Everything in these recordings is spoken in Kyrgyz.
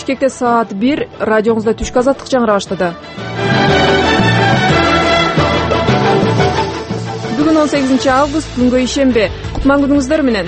Бишкекте саат 1, радиоңузда түшкү азаттык жаңыра баштады. Бүгүн 18 август, күнгө ишембе. Кутман күнүңүздөр менен.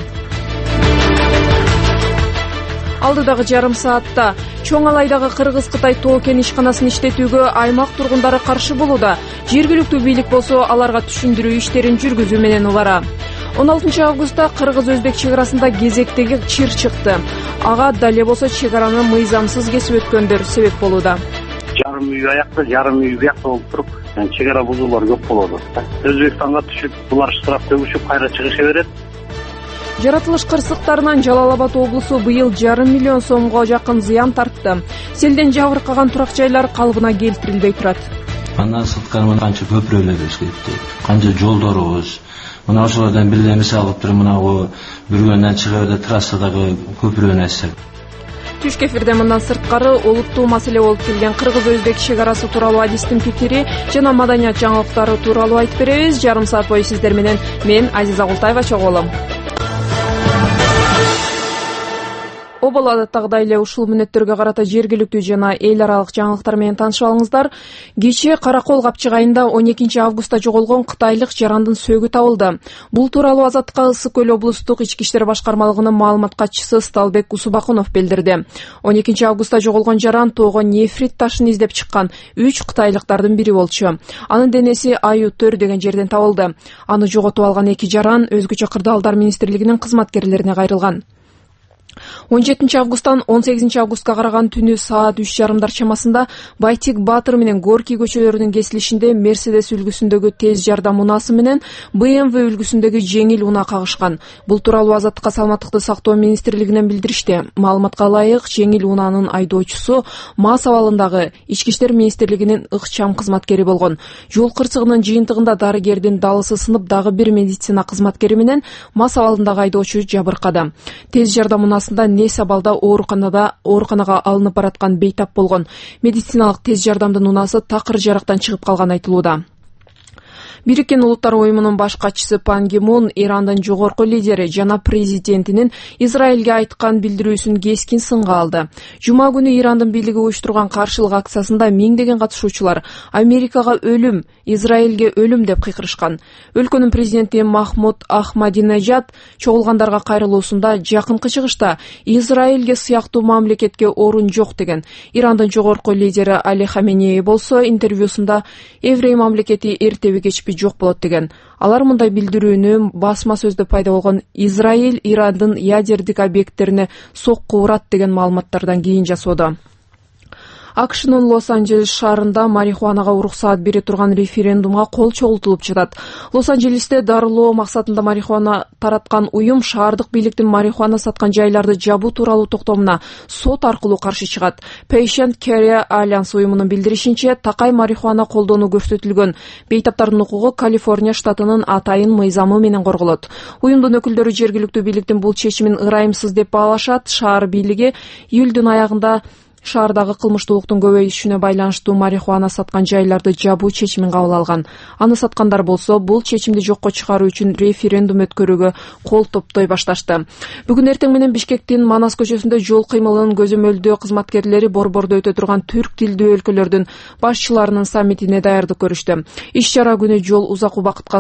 Алдыдагы жарым саатта Чоң Алайдагы Кыргыз-Кытай тоо кен ишканасын иштетүүгө аймак тургундары каршы болууда. Жергиликтүү бийлик болсо аларга түшүндүрүү иштерин жүргүзүү менен убара. 16 августта Кыргыз-Өзбек чек арасында кезектеги чыр чыкты. Ага дале болсо чек араны мыйзамсыз кесип өткөндөр себеп болууда. Жарым үй аякта, жарым үй биякта болуп туруп, чек ара бузуулар көп болот. Өзбекстанга түшүп, булар штраф төгүшүп, кайра чыгыша берет. Жаратылыш кырсыктарынан Жалал Абад облусу быйыл 500 миллион сомго жакын зыян тартты. Селден жабыркаган турак жайлар калыбына келтирилбей турат. Андан сырткары канча көпүрөлөрүбүз кетти, канча жолдорубуз. Мына ошолордон бир эмесе алып туруп, мына Бүргөндөн чыга берди трассадагы көпүрөнү эсеп. Түшкү эфирде мындан сырткары олуттуу маселе болуп келген Кыргыз-Өзбек чек арасы тууралуу адистин пикири жана маданият жаңылыктары тууралуу айтып беребиз. Жарым саат бою сиздер менен мен Азиза Култаева чогуу болом. Обол адаттагыдай эле ушул мүнөттөргө карата жергиликтүү жана эл аралык жаңылыктар менен таанышып алыңыздар. Кечээ Каракол капчыгайында 12 августта жоголгон кытайлык жарандын сөөгү табылды. Бул тууралуу Азаттыкка Ысык Көл облустук ички иштер башкармалыгынын маалымат катчысы Сталбек Усубакунов билдирди. 12 августта жоголгон жаран тоого нефрит ташын издеп чыккан 3 кытайлыктардын бири болчу. Анын денеси Аю-Төр деген жерден табылды. Аны жоготуп алган 2 жаран өзгөчө кырдаалдар министрлигинин кызматкерлерине кайрылган. 17 августтан 18 августка караган түнү саат 3:30 чамасында Байтик Батыр менен Горький көчөлөрүнүн кесилишинде Мерседес үлгүсүндөгү тез жардам унаасы менен BMW үлгүсүндөгү жеңил унаа кагышкан. Бул тууралуу Азаттыкка саламаттыкты сактоо министрлигинен билдиришти. Маалыматка ылайык, жеңил унаанын айдоочусу МАС абалындагы Ички иштер министрлигинин ыкчам кызматкери болгон. Жол кырсыгынын жыйынтыгында дарыгердин далысы сынып, дагы бир медицина кызматкери менен МАС абалындагы айдоочу жабыркады. Тез жардам унаасында Нес абалда ооруканага алынып бараткан бейтап болгон. Медициналык тез жардамдын унаасы такыр жарактан чыгып калган айтылууда. Бириккен Улуттар уюмунун баш катчысы Пан Ги Мун Ирандын жогорку лидери жана президентинин Израилге айткан билдирүүсүн кескин сынга алды. Жума күнү Ирандын бийлиги уюштурган каршылык акциясында миңдеген катышуучулар Америкага өлүм, Израилге өлүм деп кыйкырышкан. Өлкөнүн президенти Махмуд Ахмадинежад чогулгандарга кайрылуусунда жакынкы чыгышта Израилге сыяктуу мамлекетке орун жок деген. Ирандын жогорку лидери Али Хаменеи болсо интервьюсунда еврей мамлекети эртеби кечпи жок болот деген. Алар мындай билдирүүнү басма сөздө пайда болгон Израиль Ирандын ядердик объекттерине сокку урат деген маалыматтардан кийин жасоодо. АКШнын Лос-Анджелес шаарында марихуанага уруксаат бере турган референдумга кол чогултулуп жатат. Лос-Анджелесте дарылоо максатында марихуана тараткан уюм шаардык бийликтин марихуана саткан жайларды жабуу тууралуу токтомуна сот аркылуу каршы чыгат. Patient Care Alliance уюмунун билдиришинче, такай марихуана колдонуу көрсөтүлгөн бейтаптардын укугу Калифорния штатынын атайын мыйзамы менен корголот. Уюмдун өкүлдөрү жергиликтүү бийликтин бул чечимин ырайымсыз деп баалашат. Шаар бийлиги июлдун аягында шаардагы кылмыштуулуктун көбөйүшүнө байланыштуу марихуана саткан жайларды жабуу чечимин кабыл алган. Аны саткандар болсо, бул чечимди жокко чыгаруу үчүн референдум өткөрүүгө кол топтой башташты. Бүгүн эртең менен Бишкектин Манас көчөсүндө жол кыймылынын көзөмөлдөө кызматкерлери борбордо өтө турган түрк тилдүү өлкөлөрдүн башчыларынын саммитине даярдык көрүштү. Иш-чара күнү жол узак убакытка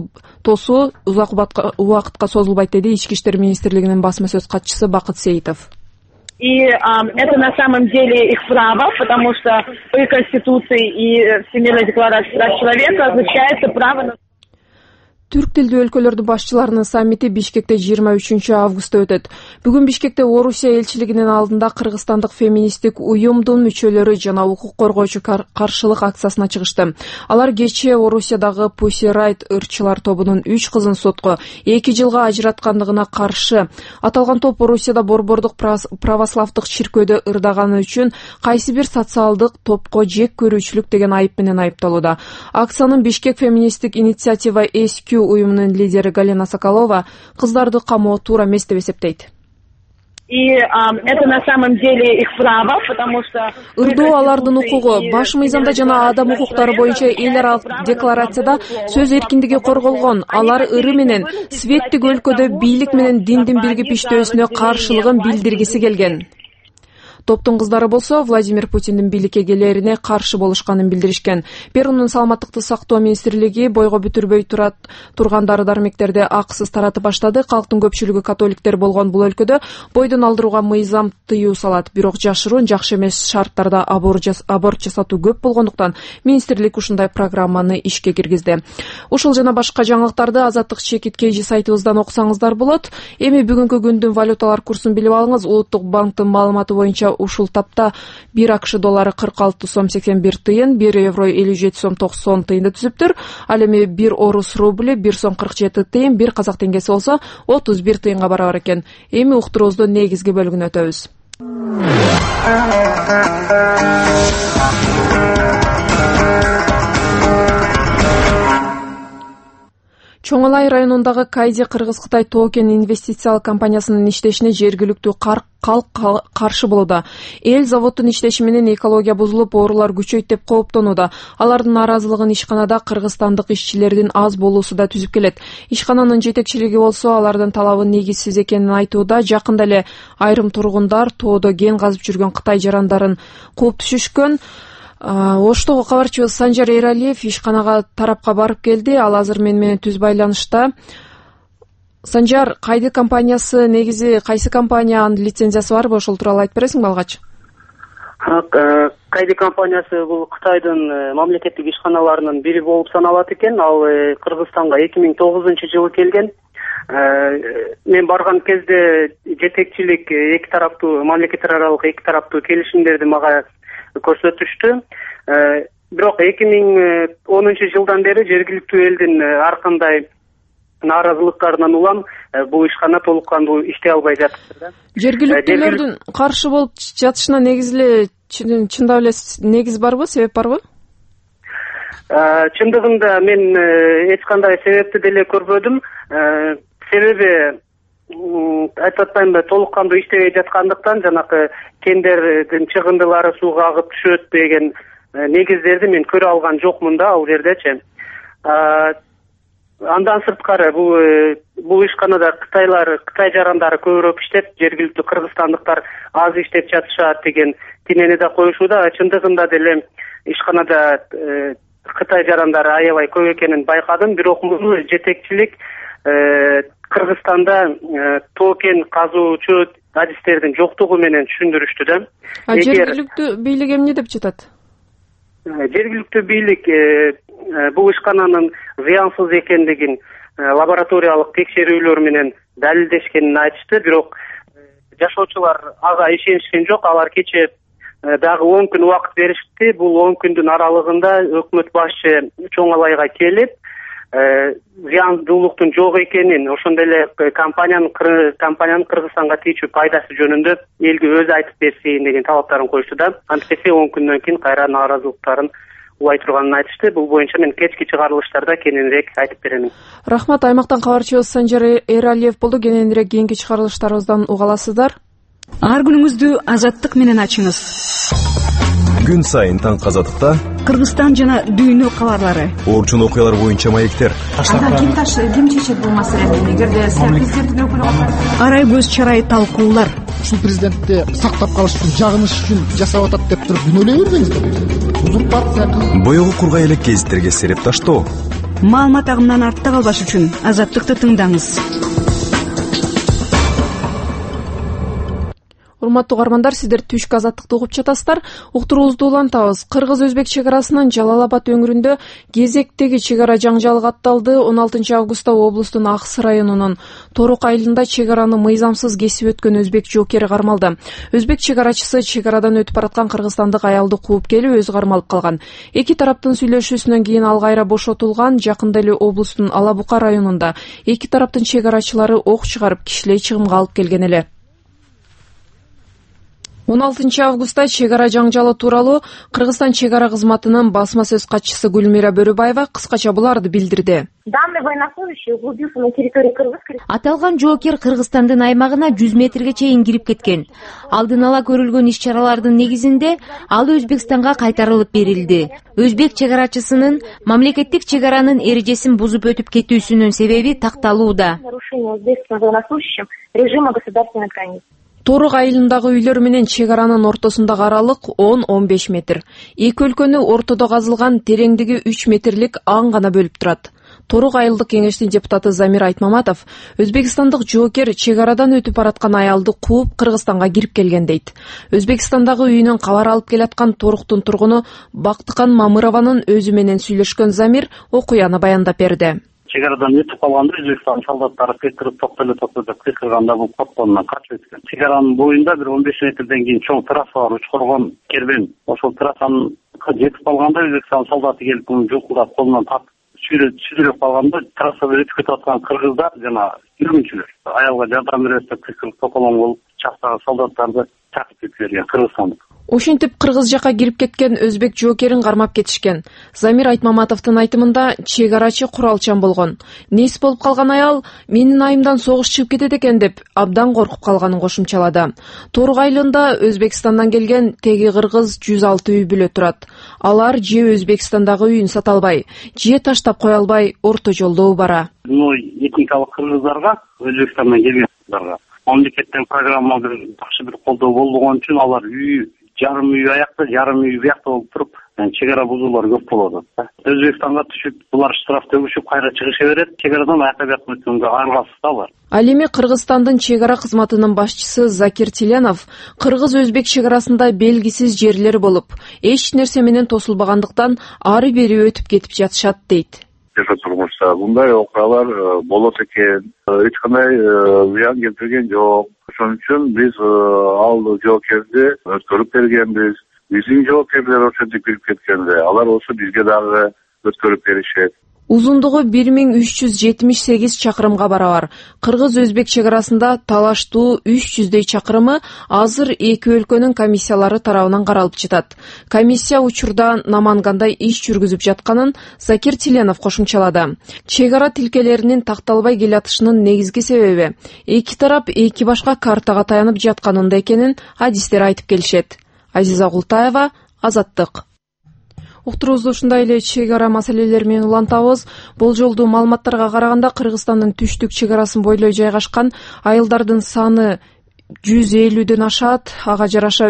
созулбайт деди Ички иштер министрлигинин басма сөз катчысы Бакыт Сейитов. И это на самом деле их право, потому что по Конституции и Всемирной декларации прав человека означается право на... Түрк тилдүү өлкөлөрдүн башчыларынын саммити Бишкекте 23 августта өтөт. Бүгүн Бишкекте Орусия элчилигинин алдында кыргызстандык феминисттик уюмдун мүчөлөрү жана укук коргоочу каршылык акциясына чыгышты. Алар кечээ Орусиядагы Pussy Riot ырчылар тобунун 3 кызын сотко 2 жылга ажыраткандыгына каршы. Аталган топ Орусияда борбордук православдык чиркөөдө ырдаганы үчүн кайсы бир социалдык топко жек көрүүчүлүк деген айып менен айыпталууда. Акциянын Бишкек феминисттик инициатива SQ уюмунун лидери Галина Соколова кыздарды камоо туура эмес деп эсептейт. И это на самом деле их право, потому что... Ырдоо алардын укугу. Баш мыйзамда жана адам укуктары боюнча эл аралык декларацияда сөз эркиндиги корголгон. Алар ыры менен светтик өлкөдө бийлик менен диндин биригип иштөөсүнө каршылыгын билдиргиси келген. Топтун кыздары болсо Владимир Путиндин бийликке келерине каршы болушканын билдиришкен. Перунун саламаттыкты сактоо министрлиги бойго бүтүрбөй турган дары-дармектерди акысыз таратып баштады. Калктын көпчүлүгү католиктер болгон бул өлкөдө бойдон алдырууга мыйзам тыюу салат. Бирок жашыруун жакшы эмес шарттарда аборт жасатуу көп болгондуктан министрлик ушундай программаны ишке киргизди. Ушул жана башка жаңылыктарды Азаттык чекиткейжи сайтыбыздан окусаңыздар болот. Эми бүгүнкү күндүн валюталар курсун билип алыңыз. Улуттук банктын маалыматы боюнча ушул тапта 1 АКШ доллары 46 сом 81 тыйын, 1 евро 57 сом 90 тыйынды түзүптүр. Ал эми 1 орус рубли 1 сом 47 тыйын, 1 казак теңгеси болсо 31 тыйынга барабар экен. Эми уктуруубуздун негизги бөлүгүнө өтөбүз. Чоң Алай районундагы Кайди Кыргыз-Кытай Токен инвестициялык компаниясынын иштешине жергиликтүү калк каршы болууда. Эл заводдун иштеши менен экология бузулуп, оорулар күчөйт деп кооптонууда. Алардын нааразылыгын ишканада кыргызстандык ишчилердин аз болуусу да түзүп келет. Ишкананын жетекчилиги болсо алардын талабы негизсиз экенин айтууда. Жакында эле айрым тургундар тоодо кен казып жүргөн Кытай жарандарын кууп түшүшкөн. Оштогу кабарчыбыз Санжар Эралиев ишканага тарапка барып келди. Ал азыр менен түз байланышта. Санжар, Кайди компаниясы негизи кайсы компаниянын лицензиясы барбы? Ошол тууралуу айтып бересиңби алгач? Кайди компаниясы бул Кытайдын мамлекеттик ишканаларынын бири болуп саналат экен. Ал Кыргызстанга 2009-жылы келген. Мен барган кезде жетекчилик эки тараптуу мамлекеттер аралык эки тараптуу келишимдерди мага көрсөтүштү. Бирок 2010-жылдан бери жергиликтүү элдин ар кандай нааразылыктарынан улам бул ишкана толук кандуу иштей албай жатыптыр. Жергиликтүүлөрдүн каршы болуп жатышына чындап эле негиз барбы, себеп барбы? Чындыгында мен эч кандай себепти деле көрбөдүм. Себеби айтып атпаймынбы, толук кандуу иштебей жаткандыктан жанакы кендердин чыгындылары сууга агып түшөт деген негиздерди мен көрө алган жокмун да ал жердечи. Андан сырткары бул ишканада Кытай жарандары көбүрөөк иштеп, жергиликтүү кыргызстандыктар аз иштеп жатышат деген тинени да коюшууда. Чындыгында деле ишканада Кытай жарандары аябай көп экенин байкадым, бирок муну жетекчилик Кыргызстанда токен казуучу адистердин жоктугу менен түшүндүрүштү да. Жергиликтүү бийлик эмне деп жатат? Жергиликтүү бийлик бул ишкананын зыянсыз экендигин лабораториялык текшерүүлөр менен далилдешкенин айтышты, бирок жашоочулар ага ишенишкен жок. Алар кечээ дагы 10 күн убакыт беришти. Бул 10 күндүн аралыгында өкмөт башчы Чоң Алайга келип, зыяндуулуктун жок экенин, ошондой эле компаниянын Кыргызстанга тийчү пайдасы жөнүндө элге өзү айтып берсин деген талаптарын коюшту да. Антип 10 күндөн кийин кайра нааразылыктарын улай турганын айтышты. Бул боюнча мен кечки чыгарылыштарда кененирээк айтып беремин. Рахмат. Аймактан кабарчыбыз Санжар Эралиев болду. Кененирээк кийинки чыгарылыштарыбыздан уга аласыздар. Ар күнүңүздү Азаттык менен ачыңыз. Күн сайын таң Азаттыкта Кыргызстан жана дүйнө кабарлары, орчун окуялар боюнча маектер. Ким чечет бул маселени? Эгерде президенттин өкүлү болсо, арай көз чарай талкуулар. Ушул президентти сактап калыш үчүн, жагыныш үчүн жасап атат деп туруп күнөөлөй бербеңиздер. Узурпация кылып, Боёгу кургай элек гезиттерге сереп таштоо. Маалымат агымынан артта калбаш үчүн Азаттыкты тыңдаңыз. Урматтуу угармандар, сиздер түшкү Азаттыкты угуп жатасыздар. Уктуруубузду улантабыз. Кыргыз-Өзбек чегарасынын Жалал-Абад өңүрүндө кезектеги чегара жаңжалы катталды. 16 августта облустун Аксы районунун Торук айылында чегараны мыйзамсыз кесип өткөн өзбек жокери кармалды. Өзбек чегарачысы чегарадан өтүп бараткан кыргызстандык аялды кууп келип, өзү кармалып калган. Эки тараптын сүйлөшүүсүнөн кийин ал кайра бошотулган. Жакында эле облустун Алабука районунда эки тараптын чегарачылары ок чыгарып, кишилей чыгымга алып келген эле. 16 августта чегара жаңжалы тууралуу Кыргызстан чегара кызматынын басма сөз катчысы Гүлмира Бөрүбаева кыскача буларды билдирди. Данный военнослужащий углубился на территории Кыргызской. Аталган жоокер Кыргызстандын аймагына 100 метрге чейин кирип кеткен. Алдын ала көрүлгөн иш-чаралардын негизинде ал Өзбекстанга кайтарылып берилди. Өзбек чегарачысынын мамлекеттик чегаранын эрежесин бузуп өтүп кетүүсүнүн себеби такталууда. Нарушение өзбекским военнослужащим режима государственной границы. Торук айылындагы үйлөр менен чек аранын ортосундагы аралык 10-15 метр. Эки өлкөнү ортодо казылган тереңдиги 3 метрлик аң гана бөлүп турат. Торук айылдык кеңештин депутаты Замир Айтмаматов өзбекстандык жоокер чек арадан өтүп бараткан аялды кууп Кыргызстанга кирип келген дейт. Өзбекстандагы үйүнөн кабар алып келаткан Торуктун тургуну Бактыкан Мамырованын өзү менен сүйлөшкөн Замир окуяны баяндап берди. Чек арадан өтүп калганда Өзбекстан солдаттары кыйкырып токто деп кыйкырганда бул котконунан качып өткөн. Чек аранын боюнда бир 15 метрден кийин чоң трасса бар, учкургон кербен. Ошол трассаны жетип калганда Өзбекстан солдаты келип муну жулкулдап колунан тартып сүзүлүп калганда трассада өтүп кетип аткан кыргыздар жана жүргүнчүлөр аялга жардам беребиз деп кыйкырып токолоң болуп чактагы солдаттарды чакырып кеткен кыргызстандык. Ошентип Кыргыз жака кирип кеткен өзбек жоокерин кармап кетишкен. Замир Айтмаматовдун айтымында чек арачы куралчан болгон. Нес болуп калган аял менин айымдан согуш чыгып кетет экен деп абдан коркуп калганын кошумчалады. Торук айылында Өзбекстандан келген теги кыргыз 106 үй бүлө турат. Алар же Өзбекстандагы үйүн сата албай, же таштап кое албай орто жолдо бара. Этникалык кыргыздарга, Өзбекстандан келгендерге мамлекеттен программа жакшы бир колдоо болгон үчүн алар жарым үй аякта, жарым үй биякта болуп туруп, чек ара бузуулар көп болот. Өзбекстанга түшүп, булар штраф төгүшүп, кайра чыгыша берет. Чек арадан аякка биякка өткөнгө аргасыз да алар. Ал эми Кыргызстандын чек ара кызматынын башчысы Закир Тиленов кыргыз-өзбек чек арасында белгисиз жерлер болуп, эч нерсе менен тосулбагандыктан ары бери өтүп кетип жатышат дейт. Турмушта мындай окуялар болот экен, эч кандай зыян келтирген жок. Ошон үчүн биз ал жоокерди өткөрүп бергенбиз. Биздин жоокерлер ошентип кирип кеткенде, алар болсо бизге дагы өткөрүп беришет. Узундугу 1378 чакырымга барабар. Кыргыз-өзбек чек арасында талаштуу 300дөй чакырымы азыр эки өлкөнүн комиссиялары тарабынан каралып жатат. Комиссия учурда намангандай иш жүргүзүп жатканын Закир Тиленов кошумчалады. Чек ара тилкелеринин такталбай келатышынын негизги себеби эки тарап эки башка картага таянып жатканында экенин адистер айтып келишет. Азиза Култаева, Азаттык. Уктуруубузду ушундай эле чек ара маселелери менен улантабыз. Болжолдуу маалыматтарга караганда Кыргызстандын түштүк чек арасын бойлой жайгашкан айылдардын саны 150дөн ашат. Ага жараша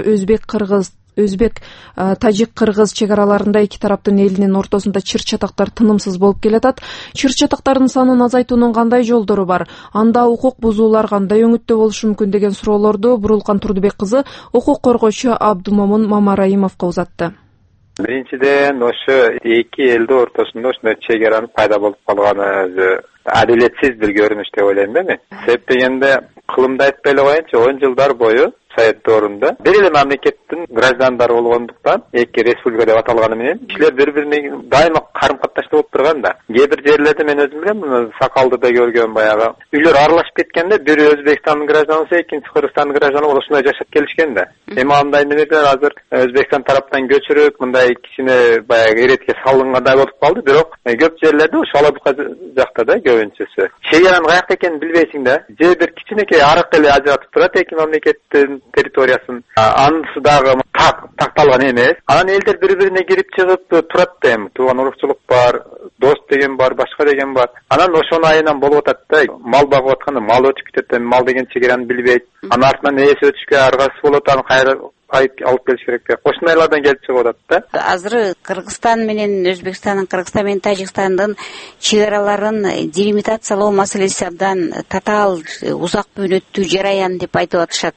өзбек, тажик, кыргыз чек араларында эки тараптын элинин ортосунда чыр-чатактар тынымсыз болуп келатат. Чыр-чатактардын санын азайтуунун кандай жолдору бар? Анда укук бузуулар кандай өңүттө болушу мүмкүн деген суроолорду Бурулкан Турдубек кызы укук коргоочу Абдумомун Мамараимовго узатты. Биринчиден, ошо эки элдин ортосунда ушундай чек аранын пайда болуп калганы өзү адилетсиз бир көрүнүш деп ойлойм да мен. Себеп дегенде, кылымды айтпай эле коеюнчу, 10 жылдар бою Совет доорунда бир эле мамлекеттин граждандары болгондуктан эки республика деп аталганы менен кишилер бири-бирине дайыма карым-катнашта болуп турган да. Кээ бир жерлерде мен өзүм билем, Сакалдыда көргөм баягы. Үйлөр аралашып кеткенде бири Өзбекстандын гражданысы, экинчи Кыргызстандын гражданы болуп ушундай жашап келишкен да. Эми андай нелер азыр Өзбекстан тараптан көчүрүп, мындай кичине баягы эретке салынгандай болуп калды, бирок көп жерлерде ошо Алабука жакта да көбүнчөсү. Чек аранын каякта экенин билбейсиң да. Же бир кичинекей арык эле ажыратып турат эки мамлекеттин территориясын. Анысы дагы такталган эмес. Анан элдер бири-бирине кирип чыгып турат да эми. Тууган уруктуулук бар, дос деген бар, башка деген бар. Анан ошонун айынан болуп атат да. Мал багып атканда мал өтүп кетет, мал деген чек араны билбейт. Анын артынан ээси өтүшкө аргасыз болот, аны кайра алып келиш керек деп. Ошондайлардан келип чыгып атат да. Азыр Кыргызстан менен Өзбекстандын, Кыргызстан менен Тажикстандын чек араларын делимитациялоо маселеси абдан татаал, узак мөөнөттүү жараян деп айтып атышат.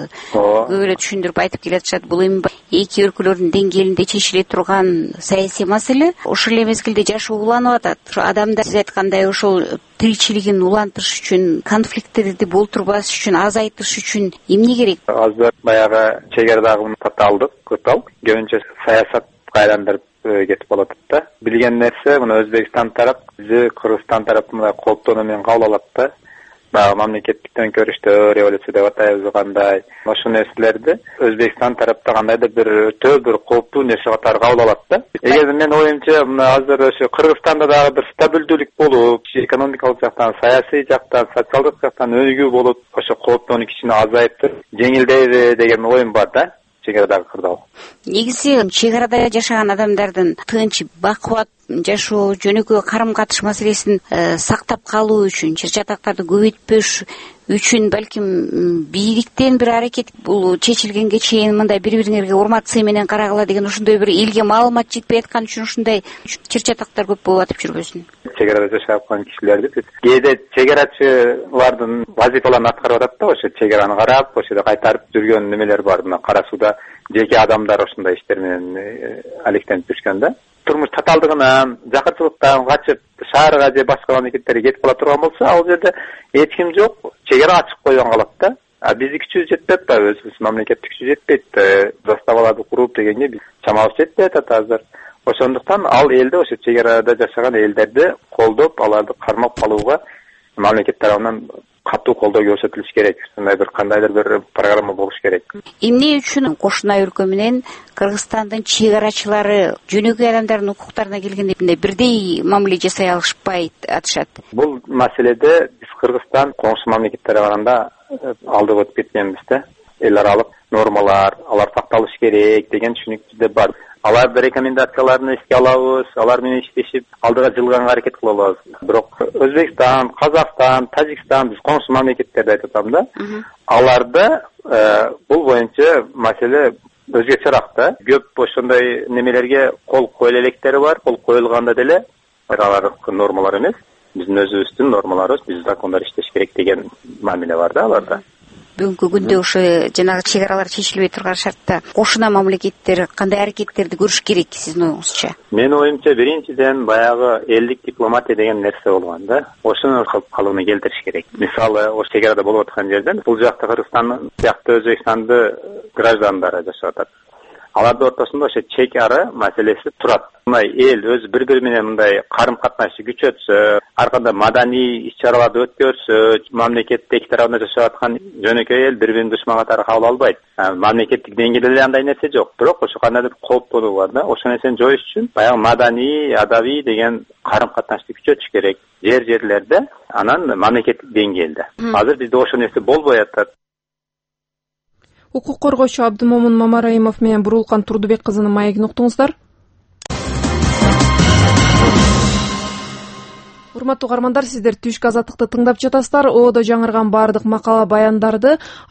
Көп эле түшүндүрүп айтып келатышат. Бул эми эки өлкөлөрдүн деңгээлинде чечиле турган саясий маселе. Ошол эле мезгилде жашоо уланып атат. Адамдар сиз айткандай ошол тиричилигин улантыш үчүн, конфликттерди болтурбаш үчүн, азайтыш үчүн эмне керек? Азыр баягы чек арадагы татаалдык, көтал, көбүнчө саясатка айландырып кетип калат да. Билген нерсе, мына Өзбекстан тарап, Кыргызстан тарапы мындай кооптонуу менен кабыл алат да. Баягы мамлекеттик төңкөрүштө революция деп атайбыз кандай. Ошол нерселерди Өзбекстан тарапта кандайдыр бир өтө бир кооптуу нерсе катары кабыл алат да. Эгер мен оюмча мына азыр ошо Кыргызстанда дагы бир стабилдүүлүк болуп, экономикалык жактан, саясий жактан, социалдык жактан өнүгүү болуп, ошо кооптонуу кичине азайып туруп, жеңилдейби деген оюм бар да. Чек арадагы кырдаал. Негизи чек арада жашаган адамдардын тынч, бакубат жашоо, жөнөкөй карым-катыш маселесин сактап калуу үчүн, чыр-чатактарды көбөйтпөш үчүн балким бийликтен бир аракет бул чечилгенге чейин мындай бири-бириңерге урмат сый менен карагыла деген ошондой бир элге маалымат жетпей аткан үчүн ушундай чыр-чатактар көп болуп атып жүрбөсүн. Чегарада жашап аткан кишилерди кээде чегарачылардын вазифаларын аткарып атат да, ошо чегараны карап, ошо кайтарып жүргөн немелер бар. Мына Кара Сууда жеке адамдар ошондой иштер менен алектенип жүргөн да. Турмуш татаалдыгынан, жакырчылыктан качып шаарга же башка мамлекеттерге кетип кала турган болсо, ал жерде эч ким жок, чегара ачык койгон калат да. Биздин күчүбүз жетпей атпайбы, өзүбүз мамлекеттик күчү жетпейт. Заставаларды куруп дегенге биз чамабыз жетпей атат азыр. Ошондуктан ал элде, ошо чегарада жашаган элдерди колдоп, аларды кармап калууга мамлекет тарабынан катуу колдоо көрсөтүлүш керек. Сондай бир кандайдыр бир программа болуш керек. Эмне үчүн кошуна өлкө менен Кыргызстандын чегарачылары жөнөкөй адамдардын укуктарына келгенде бирдей мамиле жасай алышпай атышат? Бул маселеде биз Кыргызстан коңшу мамлекеттерге караганда алдыга өтүп кеткенбиз да. Эл аралык нормалар, алар сакталыш керек деген түшүнүк бизде бар. Алардын рекомендацияларын эске алабыз, алар менен иштешип, алдыга жылганга аракет кыла алабыз. Бирок Өзбекстан, Казакстан, Тажикстан, биз коңшу мамлекеттерди айтып атам да. Аларда бул боюнча маселе өзгөчөрөөк да. Көп ошондой немелерге кол коюла электери бар, кол коюлганда деле алар нормалар эмес. Биздин өзүбүздүн нормаларыбыз, биз закондар иштеш керек деген мамиле бар да аларда. Бүгүнкү күндө ошо жанагы чегаралар чечилбей турган шартта кошуна мамлекеттер кандай аракеттерди көрүш керек сиздин оюңузча? Менин оюмча биринчиден баягы элдик дипломатия деген нерсе болгон да. Ошону калыбына келтириш керек. Мисалы, ошо чегарада болуп аткан жерден бул жакта Кыргызстан сыяктуу Өзбекстанды граждандары жашап атат. Алардын ортосунда ошо чек ары маселеси турат. Мындай эл өз бири-бири менен мындай карым-катнашты күчөтсө, ар кандай маданий иш-чараларды өткөрсө, мамлекеттин эки тарабында жашап аткан жөнөкөй эл бири-бирин душман катары кабыл албайт. Мамлекеттик деңгээлде эле андай нерсе жок. Бирок ошо кандайдыр кооптонуу бар да. Ошол нерсени жоюш үчүн баягы маданий, адабий деген карым-катнашты күчөтүш керек. Жерлерде, анан мамлекеттик деңгээлде. Азыр бизде ошол нерсе болбой атат. Укук коргоочу Абдымомун Мамараимов менен Бурулкан Турдубек кызынын маегин уктуңуздар. Урматтуу угармандар, сиздер Түшкү Азаттыкты тыңдап жатасыздар. Оодо жаңырган баардык макала баяндарды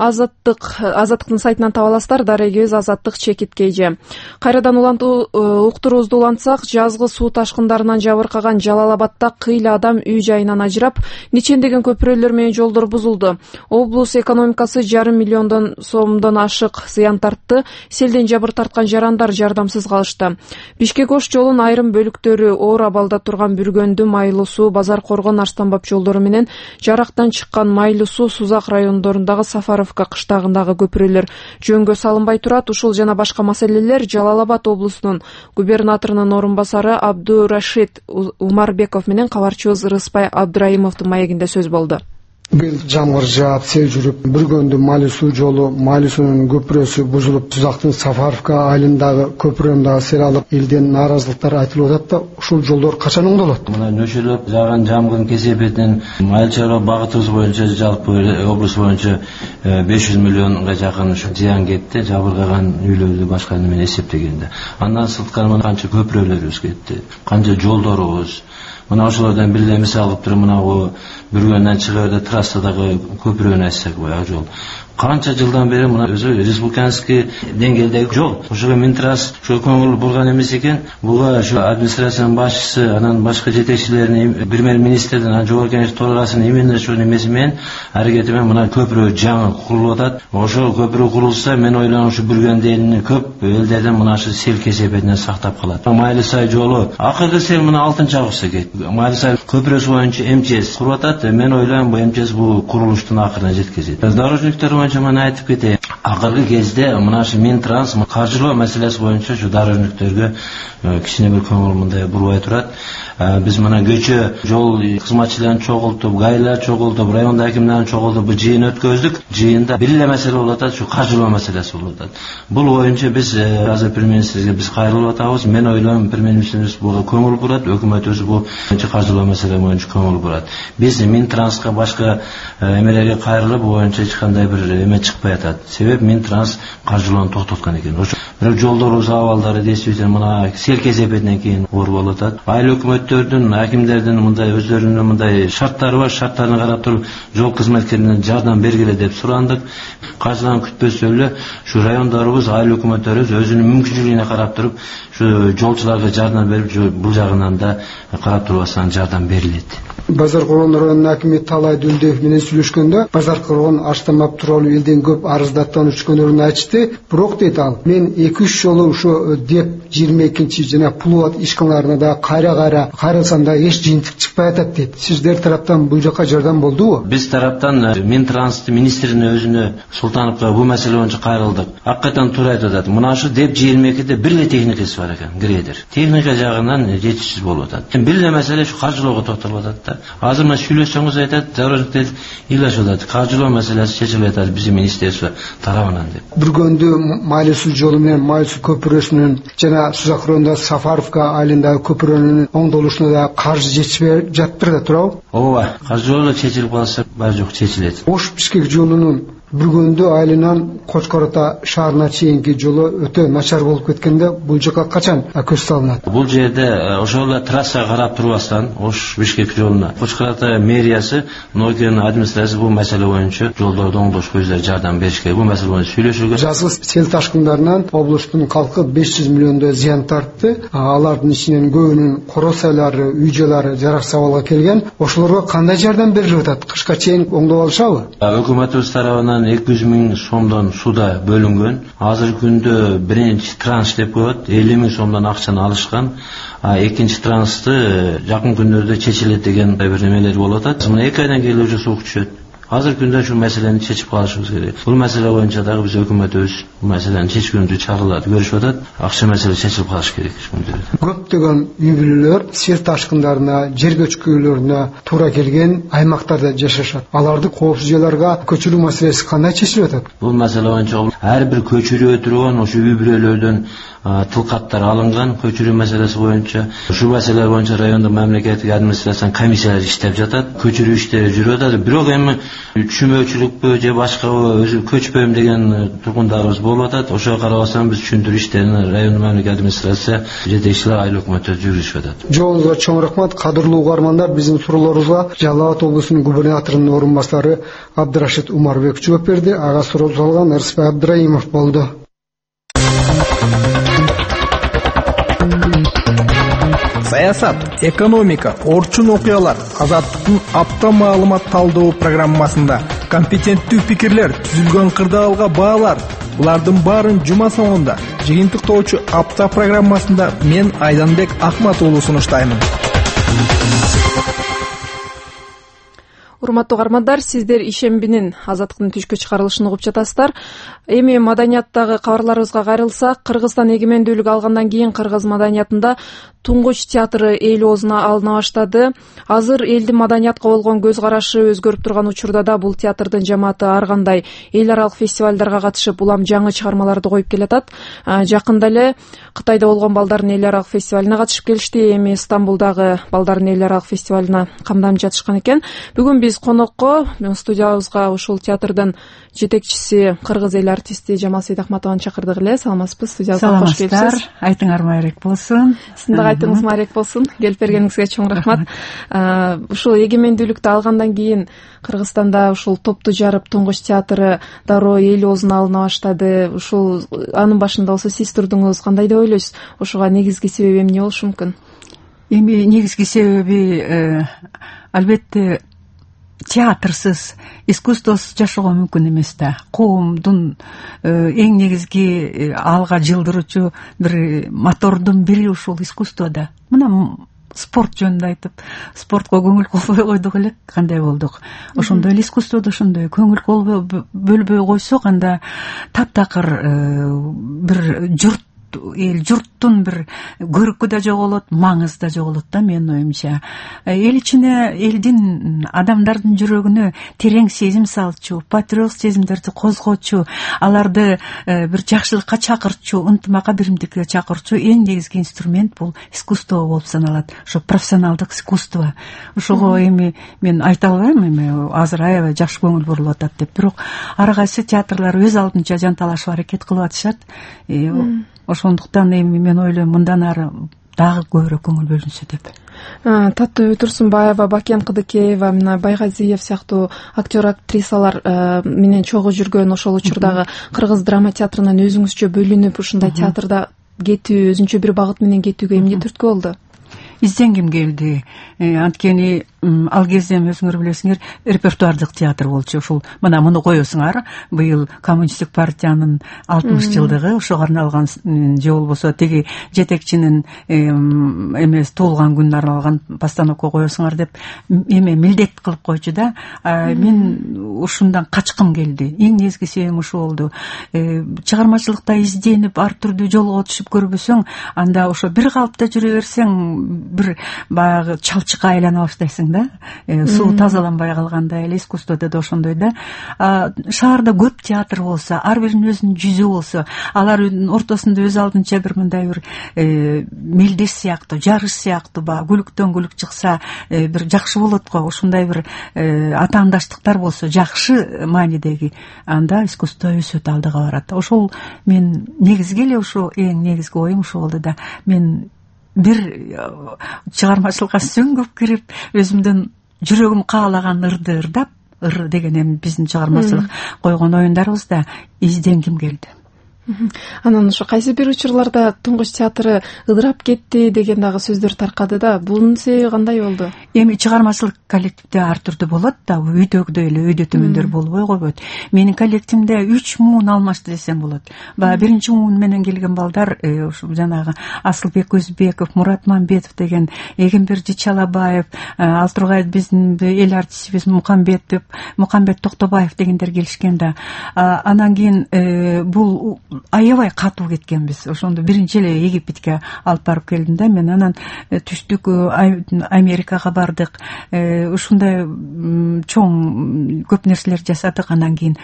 Азаттыктын сайтынан таба аласыздар. Дарегибиз Азаттык _KG. Кайрадан уктуруубузду улантсак, жазгы суу ташкындарынан жабыркаган Жалал-Абадда кыйла адам үй жайынан ажырап, нечендеген көпүрөлөр менен жолдор бузулду. Облус экономикасы жарым миллиондон сомдон ашык зыян тартты. Селден жабыр тарткан жарандар жардамсыз калышты. Бишкек-Ош жолунун айрым бөлүктөрү оор абалда турган Бүргөндү, Майлуу суу, Базар Коргон, Арстанбап жолдору менен жарактан чыккан Майлуу суу, Сузак райондорундагы Сафаровка кыштагындагы көпүрөлөр жөнгө салынбай турат. Ушул жана башка маселелер Жалал-Абад облусунун губернаторунун орун басары Абдурашид Умарбеков менен кабарчыбыз Рыспай Абдыраимовдун маегинде сөз болду. Бил жамгыр жаап, сел жүрүп, Бүргөндү Майлуу суу жолу, Майлуу суунун көпүрөсү бузулуп, Сузактын Сафаровка айылындагы көпүрөндөгү сел алып, элден нааразылыктар айтылып атат да, ушул жолдор качан оңдолот? Мына нөчөлөп жааган жамгырдын кесепетинен майыл чарба багытыбыз боюнча жалпы облус боюнча 500 миллионго жакын зыян кетти, жабыркаган үйлөрдү башка менен эсептегенде. Андан сырткары канча көпүрөлөрүбүз кетти, канча жолдорубуз. Мына ошолордон бир эле мисал кылып туруп, мына Бүргөндөн чыгаарда трассадагы көпүрөнү айтсак, баягы жол канча жылдан бери мына өзү республиканский деңгээлдеги жол. Ошого Минтрас ошо көңүл бурган эмес экен. Буга ошо администрациянын башчысы, анан башка жетекчилеринин, премьер-министрдин, анан жогорку кеңеш төрагасынын именно ошо эмеси менен, аракети менен мына көпүрө жаңы курулуп атат. Ошо көпүрө курулса, мен ойлойм ушу Бүргөнд элинин көп элдерден мына ушу сел кесепетинен сактап калат. Майлуу сай жолу акыркы сел мына 6-августта кетти. Майлуу сай көпүрөсү боюнча МЧС куруп атат. Мен ойлойм бу МЧС бул курулуштун акырына жеткизет. Дорожниктер мен айтып кетейин. Акыркы кезде мына ушу Минтранс каржылоо маселеси боюнча ушу дорожниктерге кичине бир көңүл мындай бурбай турат. Биз мына көчө жол кызматчыларын чогултуп, гаилер чогултуп, райондо акимдерин чогултуп жыйын өткөздүк. Жыйында бир эле маселе болуп атат, ушу каржылоо маселеси болуп атат. Бул боюнча биз азыр премьер-министрге биз кайрылып атабыз. Мен ойлойм премьер-министрибиз буга көңүл бурат, өкмөтүбүз бул каржылоо маселе боюнча көңүл бурат. Биз Минтранска башка эмелерге кайрылып боюнча эч кандай бир эме чыкпай атат. Себеп Минтранс каржылоону токтоткон экен. Ошо бирок жолдорубуз абалдары действительно мына сел кезепетинен кийин оор болуп атат. Айыл өкмөттөрдүн, акимдердин мындай өздөрүнүн мындай шарттары бар, шарттарына карап туруп жол кызматкерлерине жардам бергиле деп сурандык. Каржылан күтпөстө эле ушу райондорубуз, айыл өкмөттөрүбүз өзүнүн мүмкүнчүлүгүнө карап туруп ушу жолчуларга жардам берип, бул жагынан да карап турбастан жардам берилет. Базар Кургон районунун акими Талай Дүлдеев менен сүйлөшкөндө Базар Кургон аштамап тууралуу элден көп арыздаттан өчкөндөрүн айтышты. Бирок дейт ал, мен 2-3 жолу ушу деп 22 жана Пулубат ишканаларына да кайрылсам да эч жыйынтык чыкпай атат дейт. Сиздер тараптан бул жака жардам болдубу? Биз тараптан Минтранспорт министрине өзүнө Султановго бул маселе боюнча кайрылдык. Акыйкатан туура айтып атат. Мына ушу деп 22де бир эле техникасы бар экен, грейдер. Техника жагынан жетишсиз болуп атат. Бир эле маселе ушу каржылоого токтолуп атат да. Азыр мына сүйлөшсөңүз айтат, зарожниктер ыйлашып атат. Каржылоо маселеси чечилип атат биздин министерство тарабынан деп. Бүргөндү Майли суу жолу менен Майли суу көпүрөсүнүн жана Сузак районунда Сафаровка айылындагы көпүрөнүн оңдолушуна да каржы жетишпей жатыптыр да туурабы? Ооба, каржылоо чечилип калса баары жок чечилет. Ош Бишкек жолунун Бүргөндү айылынан Кочкорото шаарына чейинки жолу өтө начар болуп кеткенде бул жака качан көз салынат? Бул жерде ошол эле трассага карап турбастан Ош Бишкек жолуна Кочкорото мэриясы, Ногердин администрациясы бул маселе боюнча жолдорду оңдошко өздөрү жардам беришке, бул маселе боюнча сүйлөшүлгөн. Жазгы сел ташкындарынан облустун калкы 500 миллиондой зыян тартты. Алардын ичинен көбүнүн короз сайлары, үй жайлары жараксыз абалга келген. Ошолорго кандай жардам берилип атат? Кышка чейин оңдоп алышабы? Өкмөтүбүз тарабынан 200 миң сомдон суда бөлүнгөн. Азыркы күндө биринчи транш деп коет, 50 миң сомдон акчаны алышкан. Экинчи траншты жакын күндөрдө чечилет деген бир немелер болуп атат. Мына 2 айдан кийин уже суук түшөт. Азыркы күндө ушул маселени чечип калышыбыз керек. Бул маселе боюнча дагы биз өкмөтүбүз бул маселени чечкөндү чараларды көрүшүп атат. Акча маселе чечилип калыш керек ушул күндөрдө. Көптөгөн үй бүлөлөр сел ташкындарына, жер көчкүлөрүнө туура келген аймактарда жашашат. Аларды коопсуз жайларга көчүрүү маселеси кандай чечилип атат? Бул маселе боюнча ар бир көчүрүү турган ошо үй бүлөлөрдөн тылкаттар алынган көчүрүү маселеси боюнча. Ушул маселе боюнча райондо мамлекеттик администрациянын комиссиялары иштеп жатат. Көчүрүү иштери жүрүп атат. Бирок эми түшүнбөчүлүкпү же башкабы өзү көчпөйм деген тургундарыбыз болуп атат. Ошого карабастан биз түшүндүрүү иштерин райондун мамлекеттик администрация жетекчилери айыл өкмөттөр жүргүзүшүп атат. Жоңузга чоң рахмат. Кадырлуу угармандар, биздин суроолорубузга Жалал Абад облусунун губернаторунун орун басары Абдырашид Умарбек жооп берди. Ага суроо салган Ырысбай Абдыраимов болду. Саясат, экономика, орчун окуялар Азаттыктын апта маалымат талдоо программасында компетенттүү пикирлер, түзүлгөн кырдаалга баалар. Булардын баарын жума соңунда жыйынтыктоочу апта программасында мен Айданбек Ахмат уулу сунуштаймын. Урматтуу угармандар, сиздер ишембинин Азаттыктын түшкө чыгарылышын угуп жатасыздар. Эми маданияттагы кабарларыбызга кайрылсак, Кыргызстан эгемендүүлүк алгандан кийин кыргыз маданиятында Туңгуч театры эл оозуна алына баштады. Азыр элдин маданиятка болгон көз карашы өзгөрүп турган учурда да бул театрдын жамааты ар кандай эл аралык фестивалдарга катышып, улам жаңы чыгармаларды коюп келатат. Жакында эле Кытайда болгон балдардын эл аралык фестивалына катышып келишти. Эми Стамбулдагы балдардын эл аралык фестивалына камданып жатышкан экен. Бүгүн биз конокко студиябызга ушул театрдын жетекчиси, кыргыз эл артисти Жамал Сейдахматованы чакырдык эле. Саламатсызбы? Студиябызга кош келипсиз. Айтыңар маек болсун. Айтыңыз маек болсун. Келип бергениңизге чоң рахмат. Ушул эгемендүүлүктү алгандан кийин Кыргызстанда ушул топту жарып Туңгуч театры дароо эл оозуна алына баштады. Ушул анын башында болсо сиз турдуңуз. Кандай деп ойлойсуз? Ушуга негизги себеби эмне болушу мүмкүн? Эми негизги себеби албетте театрсыз, искусствосуз жашоого мүмкүн эмес да. Коомдун эң негизги алга жылдыруучу бир мотордун бири ушул искусствода. Мына спорт жөнүндө айтып, спортко көңүл колбой койдук элек, кандай болдук. Ошондой эле искусстводо ошондой көңүл бөлбөй койсок, анда таптакыр бир журт эл журттун бир көркү да жоголот, маңызы да жоголот да менин оюмча. Эл ичине, элдин, адамдардын жүрөгүнө терең сезим салчу, патриот сезимдерди козгочу, аларды бир жакшылыкка чакырчу, ынтымакка, биримдикке чакырчу эң негизги инструмент бул искусство болуп саналат. Ошо профессионалдык искусство. Ошого эми мен айта албайм, эми азыр аябай жакшы көңүл бурулуп атат деп. Бирок ар кайсы театрлар өз алдынча жанталашып аракет кылып атышат. Ошондуктан эми мен ойлойм мындан ары дагы көбүрөөк көңүл бөлүнсө деп. Татуу Турсунбаева, Бакен Кыдыкеева, мына Байгазиев сыяктуу актер актрисалар менен чогуу жүргөн ошол учурдагы Кыргыз драма театрынан өзүңүзчө бөлүнүп ушундай театрда кетүү, өзүнчө бир багыт менен кетүүгө эмне түрткү болду? Изденгим келди. Анткени ал кезде өзүңөр билесиңер, репертуардык театр болчу. Ушул мына муну коесуңар, быйыл коммунисттик партиянын 60 жылдыгы, ошого арналган же болбосо теги жетекчинин эмес туулган күнүнө арналган постановка коесуңар деп эме милдет кылып койчу да. Мен ушундан качкым келди. Эң негизги себебим ушу болду. Чыгармачылыкта изденип, ар түрдүү жолго түшүп көрбөсөң, анда ошо бир калыпта жүрө берсең, бир баягы чалчыкка айлана баштайсың да. Суу тазаланбай калгандай эле, искусстводо да ошондой да. Шаарда көп театр болсо, ар биринин өзүнүн жүзү болсо, алардын ортосунда өз алдынча бир мындай бир мелдеш сыяктуу, жарыш сыяктуу күлүктөн күлүк чыкса, бир жакшы болот го. Ушундай бир атаандаштыктар болсо, жакшы маанидеги, анда искусство өсөт, алдыга барат. Ошол мен негизги эле ушу эң негизги оюм ушу болду да. Мен бир чыгармачылыкка сөңгүп кирип, өзүмдүн жүрөгүм каалаган ырды ырдап, ыр деген эми биздин чыгармачылык койгон оюндарыбызда изденгим келди. Анан ошо кайсы бир учурларда туңгуч театры ыдырап кетти деген дагы сөздөр таркады да. Бунун себеби кандай болду? Эми чыгармачылык коллективде ар түрдүү болот да, үйдөгүдөй эле өйдө төмөндөр болбой койбойт. Менин коллективимде 3 муун алмашты десем болот. Биринчи муун менен келген балдар ушу жанагы Асылбек Өзбеков, Мурат Мамбетов деген, Эгемберди Чалабаев, ал тургай биздин эл артистибиз Мукамбет Токтобаев дегендер келишкен да. Анан кийин бул аябай катуу кеткенбиз. Ошондо биринчи эле Египетке алып барып келдим да. Мен анан түштүк, Америкага бардык. Ушундай чоң көп нерселер жасадык. Анан кийин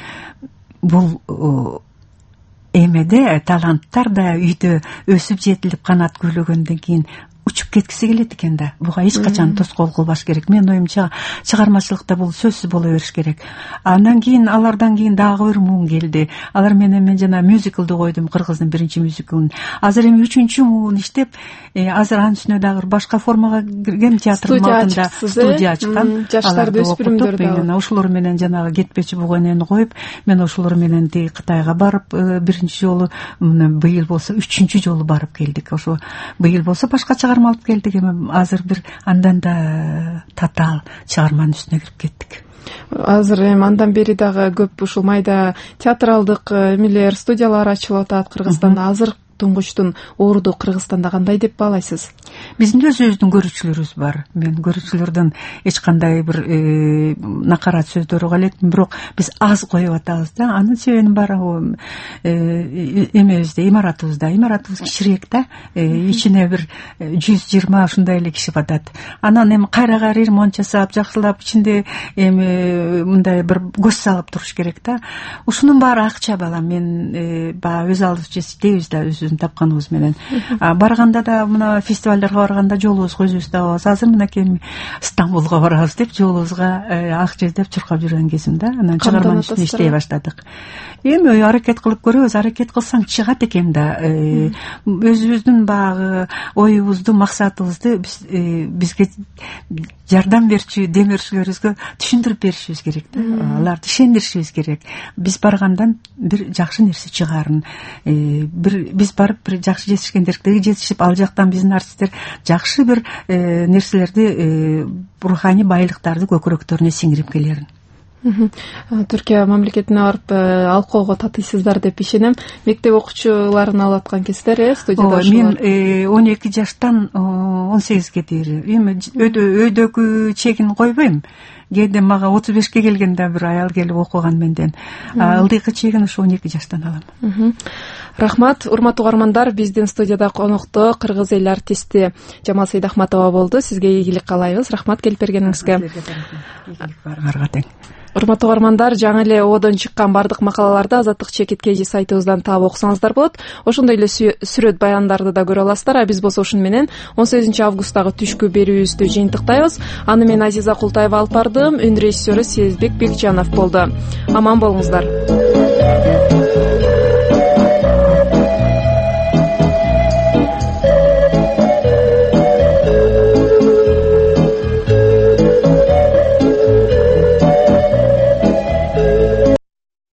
бул эмеде таланттар да үйдө өсүп жетилип канат көйлөгөндөн кийин учуп кеткиси келет экен да. Буга эч качан тоскоол кылбаш керек. Мен оюмча чыгармачылыкта бул сөзсүз боло бериш керек. Андан кийин алардан кийин дагы бир муун келди. Алар менен мен жана мюзиклды койдум, Кыргыздын биринчи мюзиклын. Азыр эми 3-чү муун иштеп, азыр анын үстүнө дагы башка формага кирген, театрдын алдында студия ачкан. Жаштарды өспүрүмдөр да. Ошолор менен жанагы кетпечи бугенени коюп, мен ошолор менен Кытайга барып, биринчи жолу, быйыл болсо 3-чү жолу барып келдик. Ошо быйыл болсо башка чыгарма алып келдик. Эми азыр бир андан да татаал чыгарманын үстүнө кирип кеттик. Азыр эми андан бери дагы көп ушул майда театралдык эмелер, студиялар ачылып атат Кыргызстанда. Азыр туңгучтун орду Кыргызстанда кандай деп баалайсыз? Биздин өзүбүздүн көрүүчүлөрүбүз бар. Мен көрүүчүлөрдөн эч кандай бир накарат сөздөрү элек, бирок биз аз коюп атабыз да. Анын себебинин баары эмебизде, имаратыбыз кичирээк да. Ичине бир 120 ушундай эле киши батат. Анан эми кайра ремонт жасап, жакшылап, ичинде эми мындай бир көз салып туруш керек да. Ушунун баары акча балам. Мен баягы өз алдыбызча иштейбиз да, тапканыбыз менен. Барганда да, мына фестивалдарга барганда жолубузга өзүбүз табабыз. Азыр мынакей Стамбулга барабыз деп жолубузга акча издеп чуркап жүргөн кезим да. Анан чыгарманын үстүнө иштей баштадык. Эми аракет кылып көрөбүз, аракет кылсаң чыгат экен да. Өзүбүздүн баягы оюбузду, максатыбызды бизге жардам берчү демөөрчүлөрүбүзгө түшүндүрүп беришибиз керек да. Аларды ишендиришибиз керек. Биз баргандан бир жакшы нерсе чыгарын, биз барып бир жакшы жетишкендерге жетишип, ал жактан биздин артисттер жакшы бир нерселерди, руханий байлыктарды көкүрөктөрүнө сиңирип келерин. Түркия мамлекетине барып алкоого татыйсыздар деп ишенем. Мектеп окуучуларын алып аткан кездер, студияда ошолор. Мен 12 жаштан 18ге дейин эми өйдөгү чегин койбойм. кээде мага 35 келгенде бир аял келип окуган менден. Ылдыйкы чегин ушу 12 жаштан алам. Рахмат. Урматтуу угармандар, биздин студияда конокто кыргыз эл артисти Жамал Сейдахматова болду. Сизге ийгилик каалайбыз. Рахмат келип бергениңизге. Барга тең. Урматтуу угармандар, жаңы эле одон чыккан бардык макалаларды Азаттык чекит KG сайтыбыздан таап окусаңыздар болот. Ошондой эле сүрөт баяндарды да көрө аласыздар. А биз болсо ушуну менен 18 августтагы түшкү берүүбүздү жыйынтыктайбыз. Аны мен Азиза Култаева алып бардым. Үн режиссеру Сезбек Бекжанов болду. Аман болуңуздар.